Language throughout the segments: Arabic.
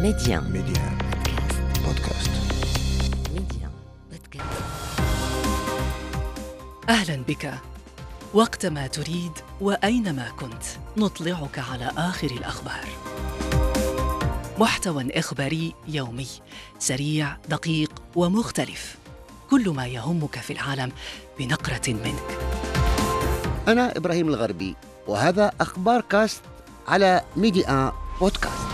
ميديان بودكاست. أهلا بك. وقتما تريد وأينما كنت نطلعك على آخر الأخبار. محتوى إخباري يومي سريع دقيق ومختلف، كل ما يهمك في العالم بنقرة منك. أنا إبراهيم الغربي، وهذا أخبار كاست على ميديان بودكاست.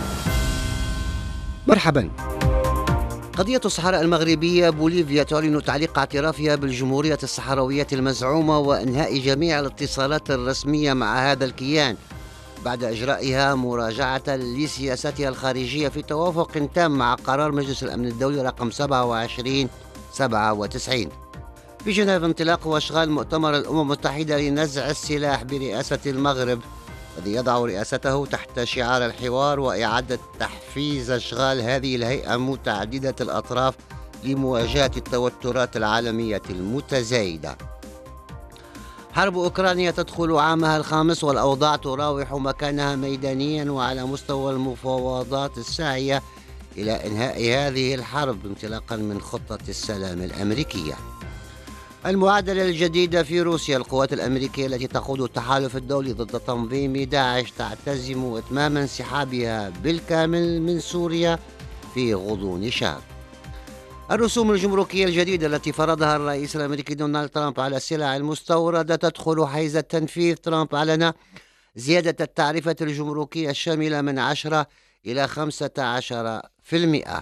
مرحبا. قضية الصحراء المغربية، بوليفيا تعلن تعليق اعترافها بالجمهورية الصحراوية المزعومة وإنهاء جميع الاتصالات الرسمية مع هذا الكيان بعد إجرائها مراجعة لسياستها الخارجية في توافق تام مع قرار مجلس الأمن الدولي رقم 2797. في جنيف انطلاق واشغال مؤتمر الأمم المتحدة لنزع السلاح برئاسة المغرب، الذي يضع رئاسته تحت شعار الحوار وإعادة تحفيز أشغال هذه الهيئة متعددة الأطراف لمواجهة التوترات العالمية المتزايدة. حرب أوكرانيا تدخل عامها الخامس، والأوضاع تراوح مكانها ميدانيا وعلى مستوى المفاوضات الساعية إلى إنهاء هذه الحرب انطلاقا من خطة السلام الأمريكية. المعادلة الجديدة في روسيا، القوات الأمريكية التي تقود التحالف الدولي ضد تنظيم داعش تعتزم إتمام انسحابها بالكامل من سوريا في غضون شهر. الرسوم الجمركية الجديدة التي فرضها الرئيس الأمريكي دونالد ترامب على السلع المستوردة تدخل حيز التنفيذ. ترامب أعلن زيادة التعرفة الجمركية الشاملة من 10 إلى 15%.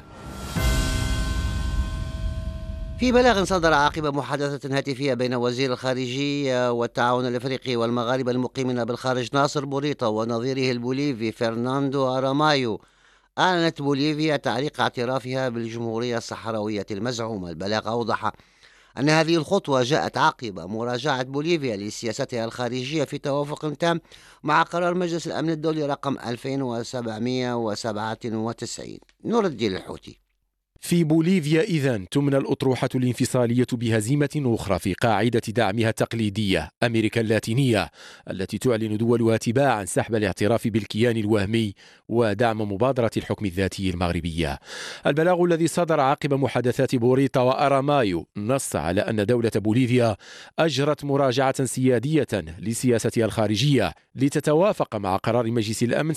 في بلاغ صدر عقب محادثة هاتفية بين وزير الخارجية والتعاون الأفريقي والمغاربة المقيمين بالخارج ناصر بوريطة ونظيره البوليفي فرناندو أرامايو، أعلنت بوليفيا تعليق اعترافها بالجمهورية الصحراوية المزعومة. البلاغ أوضح أن هذه الخطوة جاءت عقب مراجعة بوليفيا لسياستها الخارجية في توافق تام مع قرار مجلس الأمن الدولي رقم 2797. نور الدين الحوتي. في بوليفيا إذن تمنى الأطروحة الانفصالية بهزيمة أخرى في قاعدة دعمها التقليدية أمريكا اللاتينية، التي تعلن دولها تباعا سحب الاعتراف بالكيان الوهمي ودعم مبادرة الحكم الذاتي المغربية. البلاغ الذي صدر عقب محادثات بوريطا وأرامايو نص على أن دولة بوليفيا أجرت مراجعة سيادية لسياستها الخارجية لتتوافق مع قرار مجلس الأمن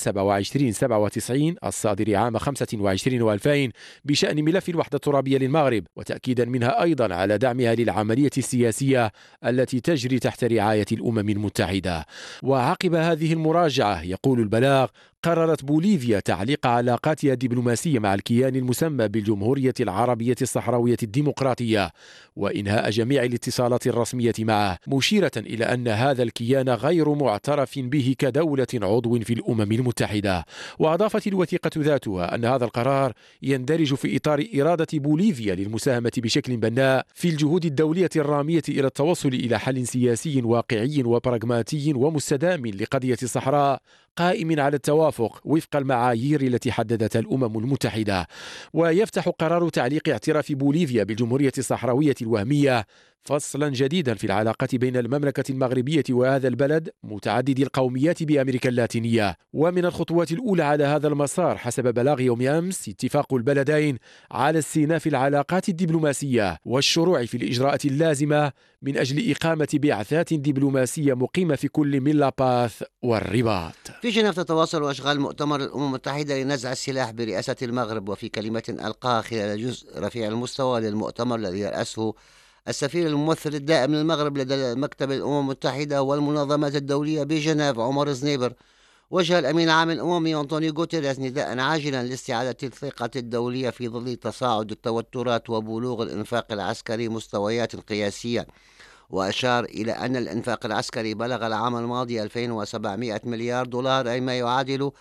2797 الصادر عام 25 و2000 بشأن ملف الوحدة الترابية للمغرب، وتأكيدا منها أيضا على دعمها للعملية السياسية التي تجري تحت رعاية الأمم المتحدة. وعقب هذه المراجعة، يقول البلاغ، قررت بوليفيا تعليق علاقاتها الدبلوماسية مع الكيان المسمى بالجمهورية العربية الصحراوية الديمقراطية وإنهاء جميع الاتصالات الرسمية معه، مشيرة إلى أن هذا الكيان غير معترف به كدولة عضو في الأمم المتحدة. وأضافت الوثيقة ذاتها أن هذا القرار يندرج في إطار إرادة بوليفيا للمساهمة بشكل بناء في الجهود الدولية الرامية إلى التوصل إلى حل سياسي واقعي وبراغماتي ومستدام لقضية الصحراء قائم على التوافق وفق المعايير التي حددتها الأمم المتحدة. ويفتح قرار تعليق اعتراف بوليفيا بالجمهورية الصحراوية الوهمية فصلا جديدا في العلاقة بين المملكة المغربية وهذا البلد متعدد القوميات بأمريكا اللاتينية. ومن الخطوات الأولى على هذا المسار حسب بلاغ يوم أمس اتفاق البلدين على استئناف العلاقات الدبلوماسية والشروع في الإجراءات اللازمة من أجل إقامة بعثات دبلوماسية مقيمة في كل من لاباث والرباط. في جنيف تتواصل أشغال مؤتمر الأمم المتحدة لنزع السلاح برئاسة المغرب. وفي كلمة ألقاها خلال جزء رفيع المستوى للمؤتمر الذي يرأسه السفير الممثل الدائم للمغرب لدى مكتب الأمم المتحدة والمنظمات الدولية بجنيف عمر زنيبر، وجه الأمين العام الأممي أنطونيو غوتيريز نداء عاجلا لاستعادة الثقة الدولية في ظل تصاعد التوترات وبلوغ الإنفاق العسكري مستويات قياسية. وأشار إلى أن الإنفاق العسكري بلغ العام الماضي 2700 مليار دولار، أي ما يعادل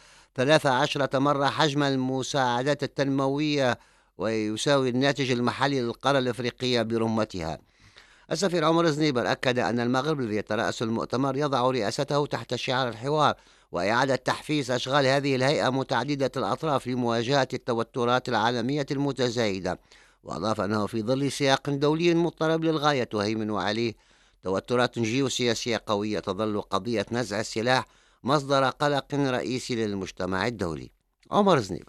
13 مرة حجم المساعدات التنموية، ويساوي الناتج المحلي للقارة الأفريقية برمتها. السفير عمر زنيبر أكد أن المغرب الذي يترأس المؤتمر يضع رئاسته تحت شعار الحوار وإعادة تحفيز أشغال هذه الهيئة متعددة الأطراف لمواجهة التوترات العالمية المتزايدة. وأضاف أنه في ظل سياق دولي مضطرب للغاية تهيمن عليه توترات جيوسياسية قوية، تظل قضية نزع السلاح مصدر قلق رئيسي للمجتمع الدولي. عمر زنيبر. في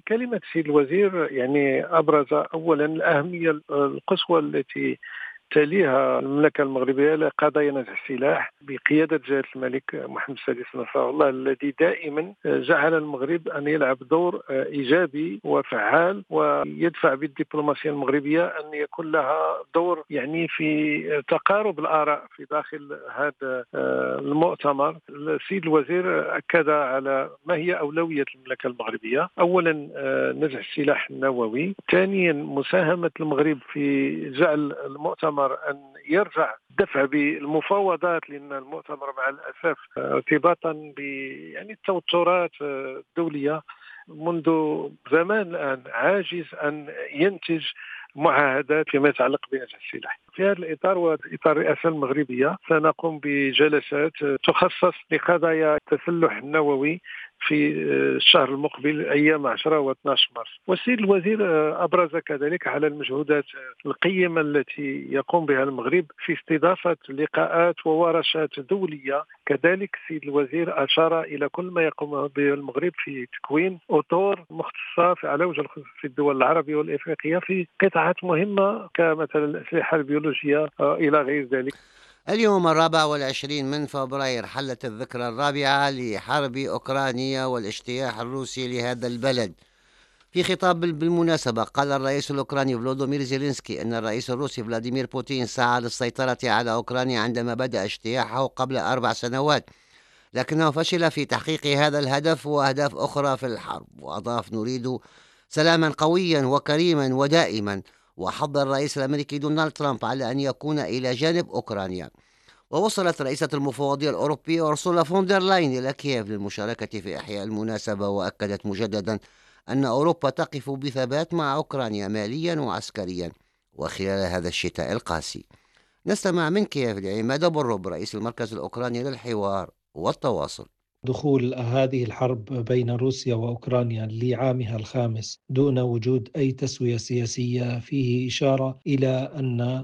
كلمة السيد الوزير يعني أبرز أولا الأهمية القصوى التي تليها المملكة المغربية لقضايا نزع السلاح بقيادة جلالة الملك محمد السادس نصره الله، الذي دائما جعل المغرب أن يلعب دور إيجابي وفعال ويدفع بالدبلوماسية المغربية أن يكون لها دور يعني في تقارب الآراء في داخل هذا المؤتمر. السيد الوزير أكد على ما هي أولوية المملكة المغربية، أولا نزع السلاح النووي، ثانيا مساهمة المغرب في جعل المؤتمر أن يرجع دفع بالمفاوضات، لأن المؤتمر مع الأسف ارتباطا يعني التوترات الدولية منذ زمان الآن عاجز أن ينتج معاهدات فيما يتعلق بنزع السلاح. في هذا الإطار وإطار الرئاسة المغربية سنقوم بجلسات تخصص لقضايا التسلح النووي في الشهر المقبل أيام 10 و 12 مارس. والسيد الوزير أبرز كذلك على المجهودات القيمة التي يقوم بها المغرب في استضافة لقاءات وورشات دولية. كذلك السيد الوزير أشار إلى كل ما يقوم به المغرب في تكوين أطر مختصة على وجه الخصوص في الدول العربية والإفريقية في قطاعات مهمة كمثلا الأسلحة البيولوجية إلى غير ذلك. اليوم 24 من فبراير حلت الذكرى الرابعة لحرب أوكرانيا والاجتياح الروسي لهذا البلد. في خطاب بالمناسبة قال الرئيس الأوكراني فلودومير زيلينسكي أن الرئيس الروسي فلاديمير بوتين سعى للسيطرة على أوكرانيا عندما بدأ اجتياحه قبل 4 سنوات، لكنه فشل في تحقيق هذا الهدف وأهداف أخرى في الحرب. وأضاف: نريد سلاما قويا وكريما ودائما. وحض الرئيس الأمريكي دونالد ترامب على أن يكون إلى جانب أوكرانيا. ووصلت رئيسة المفوضية الأوروبية أورسولا فوندر لاين إلى كييف للمشاركة في إحياء المناسبة، وأكدت مجددا أن أوروبا تقف بثبات مع أوكرانيا ماليا وعسكريا وخلال هذا الشتاء القاسي. نستمع من كييف لعماد برب رئيس المركز الأوكراني للحوار والتواصل. دخول هذه الحرب بين روسيا وأوكرانيا لعامها الخامس دون وجود أي تسوية سياسية فيه إشارة إلى أن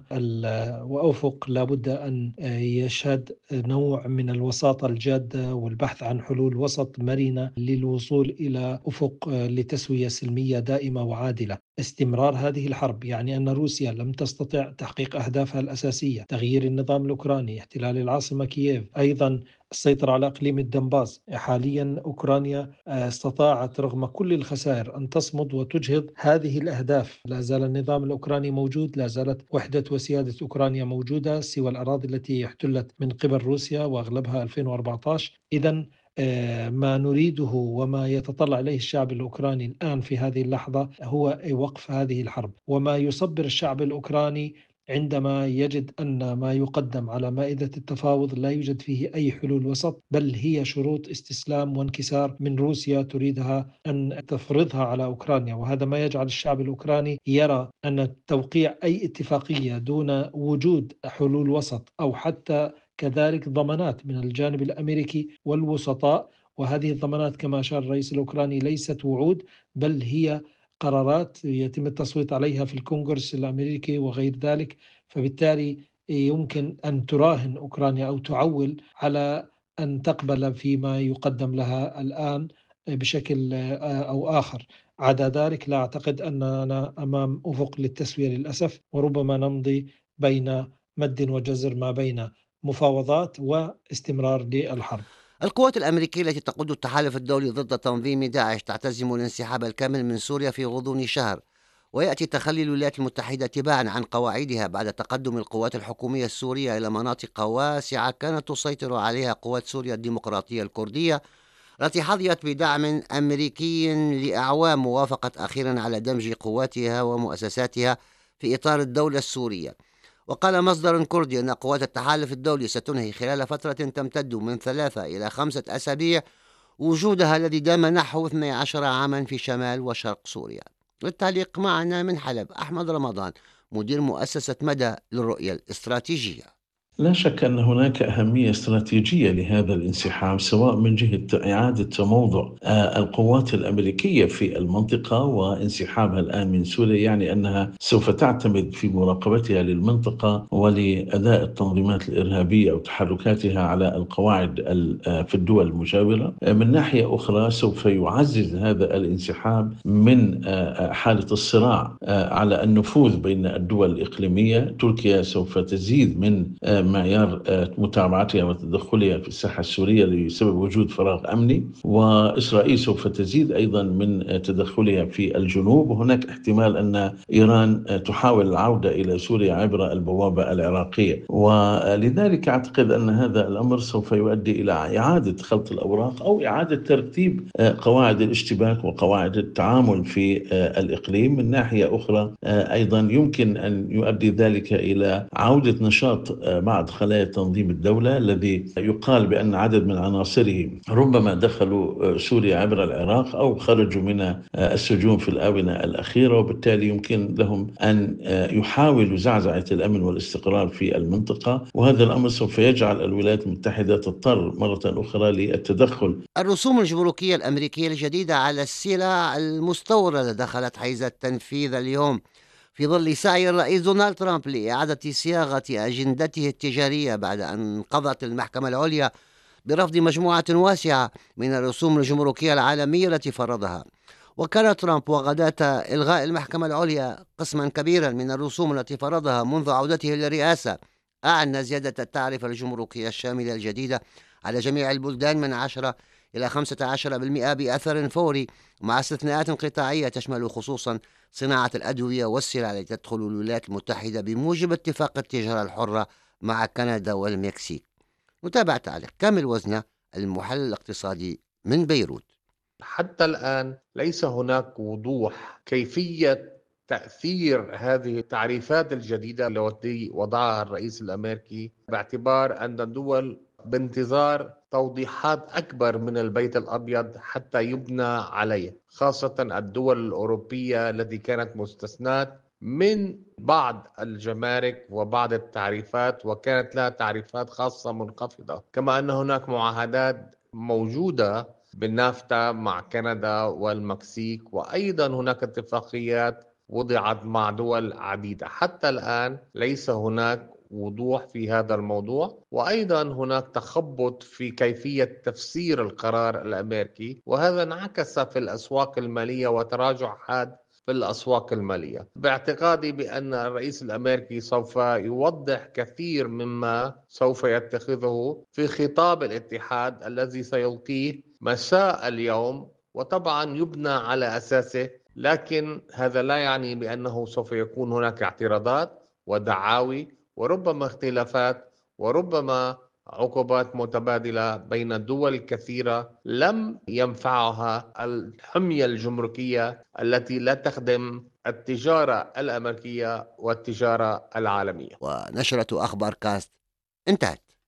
الأفق لابد أن يشهد نوع من الوساطة الجادة والبحث عن حلول وسط مرنة للوصول إلى أفق لتسوية سلمية دائمة وعادلة. استمرار هذه الحرب يعني أن روسيا لم تستطع تحقيق أهدافها الأساسية: تغيير النظام الأوكراني، احتلال العاصمة كييف، أيضا السيطرة على إقليم الدنباس. حاليا أوكرانيا استطاعت رغم كل الخسائر أن تصمد وتجهض هذه الأهداف. لا زال النظام الأوكراني موجود، لا زالت وحدة وسيادة أوكرانيا موجودة سوى الأراضي التي احتلت من قبل روسيا وأغلبها 2014. إذن ما نريده وما يتطلع إليه الشعب الأوكراني الآن في هذه اللحظة هو وقف هذه الحرب. وما يصبر الشعب الأوكراني عندما يجد أن ما يقدم على مائدة التفاوض لا يوجد فيه أي حلول وسط، بل هي شروط استسلام وانكسار من روسيا تريدها أن تفرضها على أوكرانيا. وهذا ما يجعل الشعب الأوكراني يرى أن توقيع أي اتفاقية دون وجود حلول وسط أو حتى كذلك ضمانات من الجانب الأمريكي والوسطاء، وهذه الضمانات كما أشار الرئيس الأوكراني ليست وعود بل هي قرارات يتم التصويت عليها في الكونغرس الأمريكي وغير ذلك. فبالتالي يمكن أن تراهن أوكرانيا أو تعول على أن تقبل فيما يقدم لها الآن بشكل أو آخر. عدا ذلك لا أعتقد أننا أمام أفق للتسوية للأسف، وربما نمضي بين مد وجزر ما بين مفاوضات واستمرار للحرب. القوات الأمريكية التي تقود التحالف الدولي ضد تنظيم داعش تعتزم الانسحاب الكامل من سوريا في غضون شهر، ويأتي تخلي الولايات المتحدة تباعا عن قواعدها بعد تقدم القوات الحكومية السورية إلى مناطق واسعة كانت تسيطر عليها قوات سوريا الديمقراطية الكردية التي حظيت بدعم أمريكي لأعوام، ووافقت أخيرا على دمج قواتها ومؤسساتها في إطار الدولة السورية. وقال مصدر كردي أن قوات التحالف الدولي ستنهي خلال فترة تمتد من 3 إلى 5 أسابيع وجودها الذي دام نحو 12 عاما في شمال وشرق سوريا. للتعليق معنا من حلب أحمد رمضان مدير مؤسسة مدى للرؤية الاستراتيجية. لا شك أن هناك أهمية استراتيجية لهذا الانسحاب، سواء من جهة إعادة تموضع القوات الأمريكية في المنطقة وانسحابها الآن من سوريا، يعني أنها سوف تعتمد في مراقبتها للمنطقة ولأداء التنظيمات الإرهابية أو تحركاتها على القواعد في الدول المجاورة. من ناحية أخرى سوف يعزز هذا الانسحاب من حالة الصراع على النفوذ بين الدول الإقليمية. تركيا سوف تزيد من معيار متابعتها وتدخلها في الساحة السورية بسبب وجود فراغ أمني، وإسرائيل سوف تزيد أيضا من تدخلها في الجنوب، وهناك احتمال أن إيران تحاول العودة إلى سوريا عبر البوابة العراقية. ولذلك أعتقد أن هذا الأمر سوف يؤدي إلى إعادة خلط الأوراق أو إعادة ترتيب قواعد الاشتباك وقواعد التعامل في الإقليم. من ناحية أخرى أيضا يمكن أن يؤدي ذلك إلى عودة نشاط بعض خلايا تنظيم الدولة الذي يقال بأن عدد من عناصره ربما دخلوا سوريا عبر العراق أو خرجوا من السجون في الآونة الأخيرة، وبالتالي يمكن لهم أن يحاولوا زعزعة الأمن والاستقرار في المنطقة، وهذا الأمر سوف يجعل الولايات المتحدة تضطر مرة أخرى للتدخل. الرسوم الجمركية الأمريكية الجديدة على السلع المستوردة دخلت حيز التنفيذ اليوم في ظل سعي الرئيس دونالد ترامب لإعادة صياغة أجندته التجارية بعد أن قضت المحكمة العليا برفض مجموعة واسعة من الرسوم الجمركية العالمية التي فرضها. وكان ترامب وغداة إلغاء المحكمة العليا قسما كبيرا من الرسوم التي فرضها منذ عودته للرئاسة. أعلن زيادة التعرفة الجمركية الشاملة الجديدة على جميع البلدان من 10 إلى 15% بأثر فوري، مع استثناءات قطاعية تشمل خصوصا صناعة الأدوية والسلع التي تدخل الولايات المتحدة بموجب اتفاق التجارة الحرة مع كندا والمكسيك. نتابع تعليق كامل وزنة، المحلل الاقتصادي من بيروت. حتى الآن ليس هناك وضوح كيفية تأثير هذه التعريفات الجديدة التي وضعها الرئيس الأمريكي، باعتبار أن الدول بانتظار توضيحات أكبر من البيت الأبيض حتى يبنى عليه، خاصة الدول الأوروبية التي كانت مستثناة من بعض الجمارك وبعض التعريفات، وكانت لها تعريفات خاصة منخفضة. كما أن هناك معاهدات موجودة بالنافتا مع كندا والمكسيك، وأيضا هناك اتفاقيات وضعت مع دول عديدة. حتى الآن ليس هناك وضوح في هذا الموضوع، وأيضا هناك تخبط في كيفية تفسير القرار الأمريكي، وهذا انعكس في الأسواق المالية وتراجع حاد في الأسواق المالية. باعتقادي بأن الرئيس الأمريكي سوف يوضح كثير مما سوف يتخذه في خطاب الاتحاد الذي سيلقيه مساء اليوم، وطبعا يبنى على أساسه، لكن هذا لا يعني بأنه سوف يكون هناك اعتراضات ودعاوي وربما اختلافات وربما عقوبات متبادلة بين الدول الكثيرة لم ينفعها الحمية الجمركية التي لا تخدم التجارة الأمريكية والتجارة العالمية. ونشرة أخبار كاست انتهت.